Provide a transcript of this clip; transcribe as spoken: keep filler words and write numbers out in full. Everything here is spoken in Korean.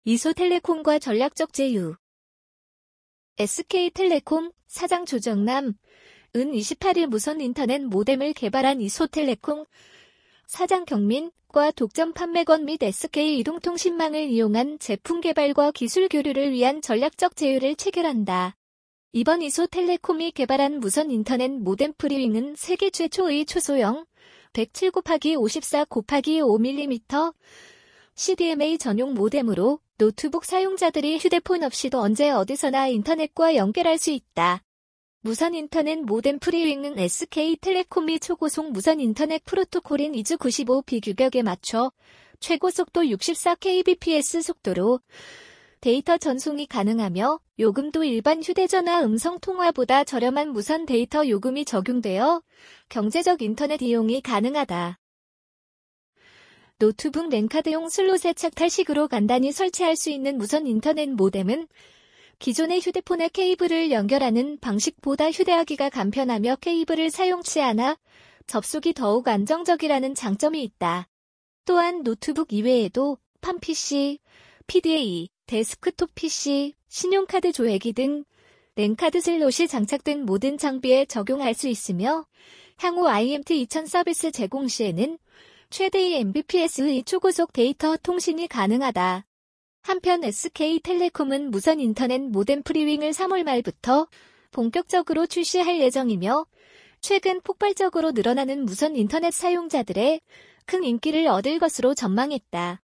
이소텔레콤과 전략적 제휴. 에스케이텔레콤 사장 조정남 은 이십팔 일 무선 인터넷 모뎀을 개발한 이소텔레콤 사장 경민과 독점 판매권 및 에스케이 이동통신망을 이용한 제품 개발과 기술 교류를 위한 전략적 제휴를 체결한다. 이번 이소텔레콤이 개발한 무선 인터넷 모뎀 프리윙은 세계 최초의 초소형 백칠 곱하기 오십사 곱하기 오 밀리미터 씨디엠에이 전용 모뎀으로 노트북 사용자들이 휴대폰 없이도 언제 어디서나 인터넷과 연결할 수 있다. 무선 인터넷 모뎀 프리윙은 에스케이텔레콤이 초고속 무선 인터넷 프로토콜인 이즈 구십오 비 규격에 맞춰 최고 속도 육십사 킬비피에스 속도로 데이터 전송이 가능하며 요금도 일반 휴대전화 음성 통화보다 저렴한 무선 데이터 요금이 적용되어 경제적 인터넷 이용이 가능하다. 노트북 랜카드용 슬롯에 착탈식으로 간단히 설치할 수 있는 무선 인터넷 모뎀은 기존의 휴대폰에 케이블을 연결하는 방식보다 휴대하기가 간편하며 케이블을 사용치 않아 접속이 더욱 안정적이라는 장점이 있다. 또한 노트북 이외에도 팜 피씨, 피디에이, 데스크톱 피씨, 신용카드 조회기 등 랜카드 슬롯이 장착된 모든 장비에 적용할 수 있으며 향후 아이엠티 이천 서비스 제공 시에는 최대의 엠비피에스의 초고속 데이터 통신이 가능하다. 한편 에스케이텔레콤은 무선 인터넷 모뎀 프리윙을 삼월 말부터 본격적으로 출시할 예정이며 최근 폭발적으로 늘어나는 무선 인터넷 사용자들의 큰 인기를 얻을 것으로 전망했다.